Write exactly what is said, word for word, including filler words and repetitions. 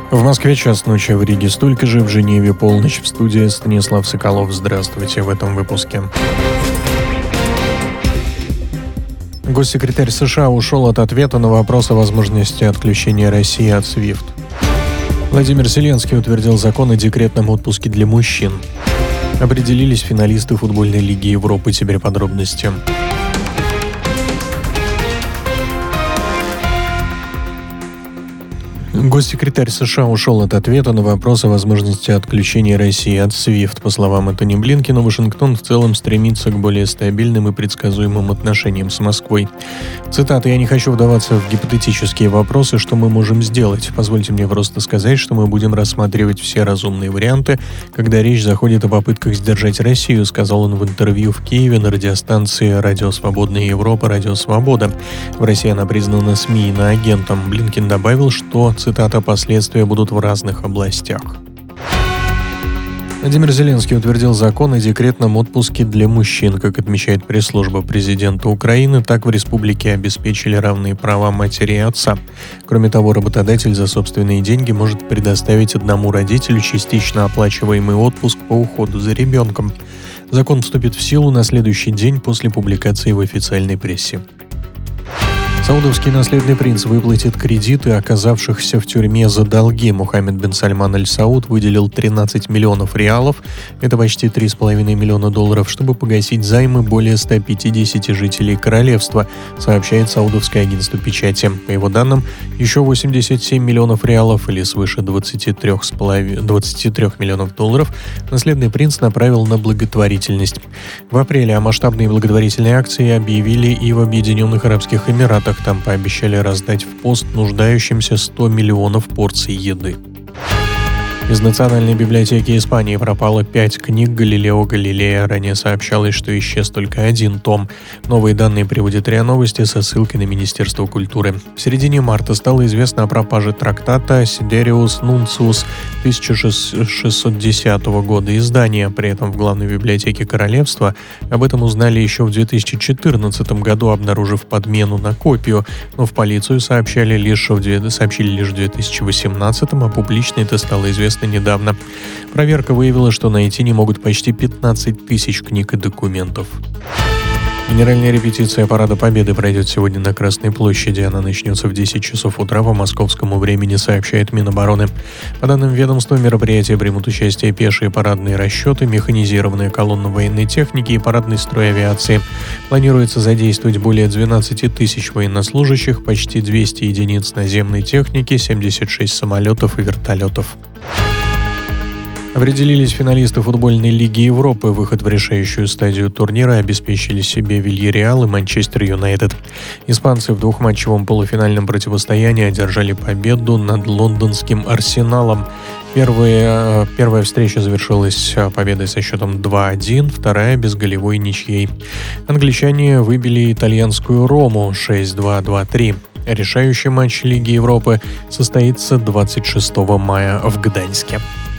В Москве час ночи, в Риге столько же, в Женеве полночь. В студии Станислав Соколов. Здравствуйте в этом выпуске. Госсекретарь США ушел от ответа на вопрос о возможности отключения России от свифт. Владимир Зеленский утвердил закон о декретном отпуске для мужчин. Определились финалисты футбольной лиги Европы. Теперь подробности. Госсекретарь США ушел от ответа на вопрос о возможности отключения России от свифт. По словам Энтони Блинкена, Вашингтон в целом стремится к более стабильным и предсказуемым отношениям с Москвой. Цитата: «Я не хочу вдаваться в гипотетические вопросы, что мы можем сделать. Позвольте мне просто сказать, что мы будем рассматривать все разумные варианты, когда речь заходит о попытках сдержать Россию», сказал он в интервью в Киеве на радиостанции «Радио Свободная Европа», «Радио Свобода». В России она признана СМИ иноагентом. Блинкен добавил, что, цитата, «последствия будут в разных областях». Владимир Зеленский утвердил закон о декретном отпуске для мужчин. Как отмечает пресс-служба президента Украины, так в республике обеспечили равные права матери и отца. Кроме того, работодатель за собственные деньги может предоставить одному родителю частично оплачиваемый отпуск по уходу за ребенком. Закон вступит в силу на следующий день после публикации в официальной прессе. Саудовский наследный принц выплатит кредиты оказавшихся в тюрьме за долги. Мухаммед бен Сальман аль-Сауд выделил тринадцать миллионов реалов, это почти три с половиной миллиона долларов, чтобы погасить займы более ста пятидесяти жителей королевства, сообщает саудовское агентство печати. По его данным, еще восемьдесят семь миллионов реалов, или свыше двадцати трёх миллионов долларов, наследный принц направил на благотворительность. В апреле о масштабной благотворительной акции объявили и в Объединенных Арабских Эмиратах. Там пообещали раздать в пост нуждающимся сто миллионов порций еды. Из Национальной библиотеки Испании пропало пять книг Галилео Галилея. Ранее сообщалось, что исчез только один том. Новые данные приводит РИА Новости со ссылкой на Министерство культуры. В середине марта стало известно о пропаже трактата «Сидериус Нунциус» тысяча шестьсот десятого года издания. При этом в главной библиотеке королевства об этом узнали еще в две тысячи четырнадцатом году, обнаружив подмену на копию, но в полицию сообщали лишь в, сообщили лишь в две тысячи восемнадцатом, а публично это стало известно недавно. Проверка выявила, что найти не могут почти пятнадцать тысяч книг и документов. Генеральная репетиция Парада Победы пройдет сегодня на Красной площади. Она начнется в десять часов утра по московскому времени, сообщает Минобороны. По данным ведомства, в мероприятии примут участие пешие парадные расчеты, механизированная колонна военной техники и парадный строй авиации. Планируется задействовать более двенадцати тысяч военнослужащих, почти двести единиц наземной техники, семьдесят шесть самолетов и вертолетов. Определились финалисты футбольной лиги Европы. Выход в решающую стадию турнира обеспечили себе Вильяреал и Манчестер Юнайтед. Испанцы в двухматчевом полуфинальном противостоянии одержали победу над лондонским Арсеналом. Первая, первая встреча завершилась победой со счетом два-один, вторая — безголевой ничьей. Англичане выбили итальянскую Рому шесть-два, два-три. Решающий матч Лиги Европы состоится двадцать шестого мая в Гданьске.